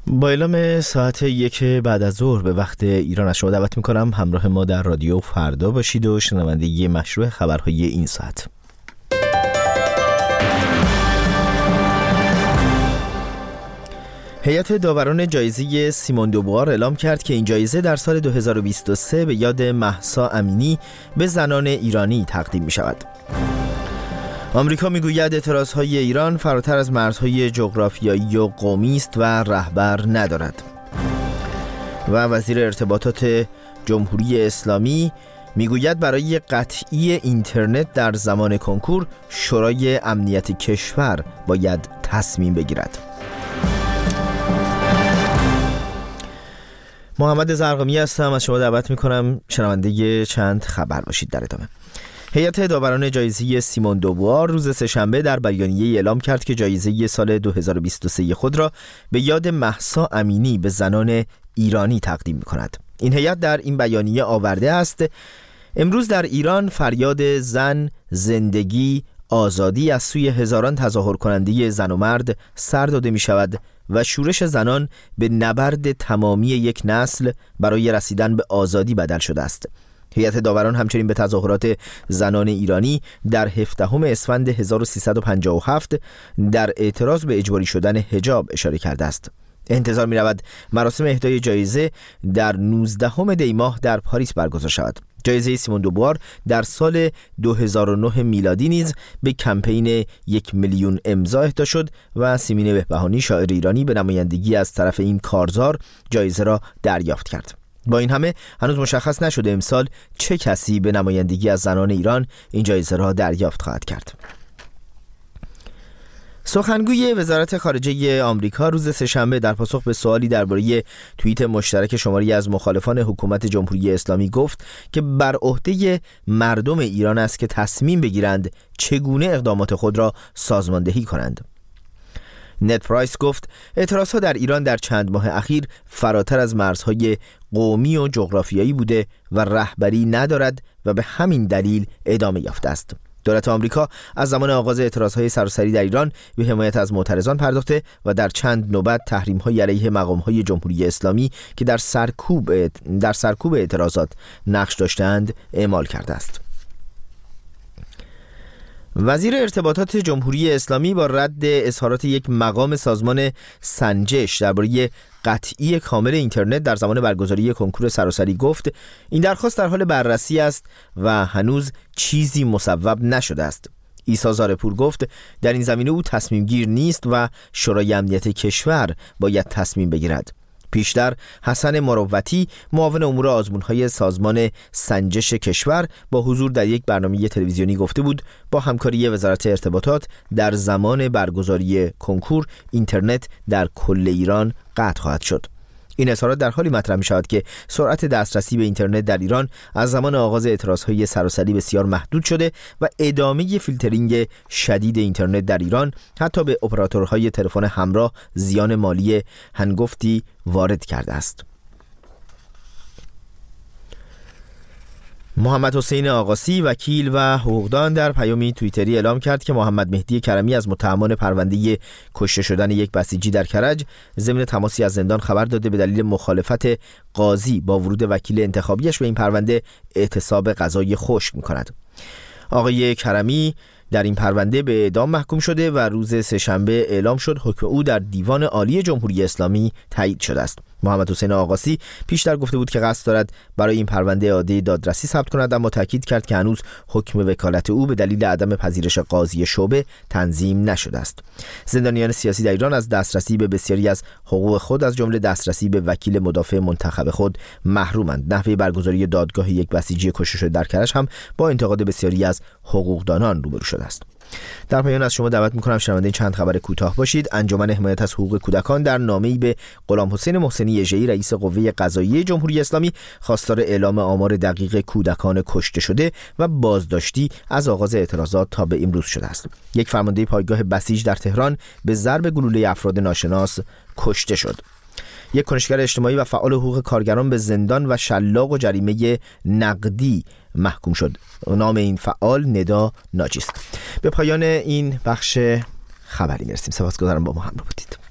با اعلام ساعت 1 بعد از ظهر به وقت ایران از شما دعوت میکنم همراه ما در رادیو فردا باشید و شنونده مشروع خبرهای این ساعت. هیئت داوران جایزه سیمون دوبوار اعلام کرد که این جایزه در سال 2023 به یاد مهسا امینی به زنان ایرانی تقدیم می شود. آمریکا میگوید اعتراضهای ایران فراتر از مرزهای جغرافیایی و قومی است و رهبر ندارد. و وزیر ارتباطات جمهوری اسلامی میگوید برای قطعی اینترنت در زمان کنکور شورای امنیت کشور باید تصمیم بگیرد. محمد زرقامی هستم، از شما دعوت میکنم شنونده چند خبر باشید. در ادامه هیئت داوران جایزه سیمون دوبوار روز سه‌شنبه در بیانیه اعلام کرد که جایزه سال 2023 خود را به یاد مهسا امینی به زنان ایرانی تقدیم می‌کند. این هیئت در این بیانیه آورده است: امروز در ایران فریاد زن، زندگی، آزادی از سوی هزاران تظاهر کننده زن و مرد سر داده می‌شود و شورش زنان به نبرد تمامی یک نسل برای رسیدن به آزادی بدل شده است. هیئت داوران همچنین به تظاهرات زنان ایرانی در 17 اسفند 1357 در اعتراض به اجباری شدن حجاب اشاره کرده است. انتظار می رود مراسم اهدای جایزه در 19 دی ماه در پاریس برگزار شود. جایزه سیمون دوبوار در سال 2009 میلادی نیز به کمپین 1 میلیون امضا اهدا شد و سیمین بهبهانی شاعر ایرانی به نمایندگی از طرف این کارزار جایزه را دریافت کرد. با این همه هنوز مشخص نشده امسال چه کسی به نمایندگی از زنان ایران این جایزه را دریافت خواهد کرد. سخنگوی وزارت خارجه آمریکا روز سه‌شنبه در پاسخ به سوالی درباره توییت مشترک شماری از مخالفان حکومت جمهوری اسلامی گفت که بر عهده مردم ایران است که تصمیم بگیرند چگونه اقدامات خود را سازماندهی کنند. نت پرایس گفت اعتراضها در ایران در چند ماه اخیر فراتر از مرزهای قومی و جغرافیایی بوده و رهبری ندارد و به همین دلیل ادامه یافته است. دولت آمریکا از زمان آغاز اعتراضهای سراسری در ایران به حمایت از معترضان پرداخته و در چند نوبت تحریم‌های علیه مقام‌های جمهوری اسلامی که در سرکوب اعتراضات نقش داشتند اعمال کرده است. وزیر ارتباطات جمهوری اسلامی با رد اظهارات یک مقام سازمان سنجش درباره قطعی کامل اینترنت در زمان برگزاری کنکور سراسری گفت این درخواست در حال بررسی است و هنوز چیزی مصوب نشده است. عیسی زارپور گفت در این زمینه او تصمیم گیر نیست و شورای امنیت کشور باید تصمیم بگیرد. پیشتر حسن مروتی معاون امور آزمون‌های سازمان سنجش کشور با حضور در یک برنامه تلویزیونی گفته بود با همکاری وزارت ارتباطات در زمان برگزاری کنکور اینترنت در کل ایران قطع خواهد شد. این اظهارات در حالی مطرح می شود که سرعت دسترسی به اینترنت در ایران از زمان آغاز اعتراضهای سراسری بسیار محدود شده و ادامه فیلترینگ شدید اینترنت در ایران حتی به اپراتورهای تلفن همراه زیان مالی هنگفتی وارد کرده است. محمد حسین آقاسی وکیل و حقوقدان در پیامی توییتری اعلام کرد که محمد مهدی کرمی از متهمان پرونده کشته شدن یک بسیجی در کرج ضمن تماسی از زندان خبر داده به دلیل مخالفت قاضی با ورود وکیل انتخابیش به این پرونده اعتصاب قضایی خشک می‌کند. آقای کرمی در این پرونده به اعدام محکوم شده و روز سه‌شنبه اعلام شد حکم او در دیوان عالی جمهوری اسلامی تایید شده است. محمد حسین آقاسی پیشتر گفته بود که قصد دارد برای این پرونده اعاده دادرسی ثبت کند، اما تاکید کرد که هنوز حکم وکالت او به دلیل عدم پذیرش قاضی شعبه تنظیم نشده است. زندانیان سیاسی در ایران از دسترسی به بسیاری از حقوق خود از جمله دسترسی به وکیل مدافع منتخب خود محرومند. نحوه برگزاری دادگاه یک بسیجی کشته شده در کرج هم با انتقاد بسیاری از حقوقدانان روبرو شده است. در پایان از شما دعوت می‌کنم شنونده چند خبر کوتاه باشید. انجمن حمایت از حقوق کودکان در نامه‌ای به غلام حسین محسنی اژه‌ای رئیس قوه قضاییه جمهوری اسلامی خواستار اعلام آمار دقیق کودکان کشته شده و بازداشتی از آغاز اعتراضات تا به امروز شده است. یک فرمانده پایگاه بسیج در تهران به ضرب گلوله افراد ناشناس کشته شد. یک کنشگر اجتماعی و فعال حقوق کارگران به زندان و شلاق و جریمه نقدی محکوم شد. نام این فعال ندا ناجی است. به پایان این بخش خبری میرسیم. سپاسگزارم با ما همراه بودید.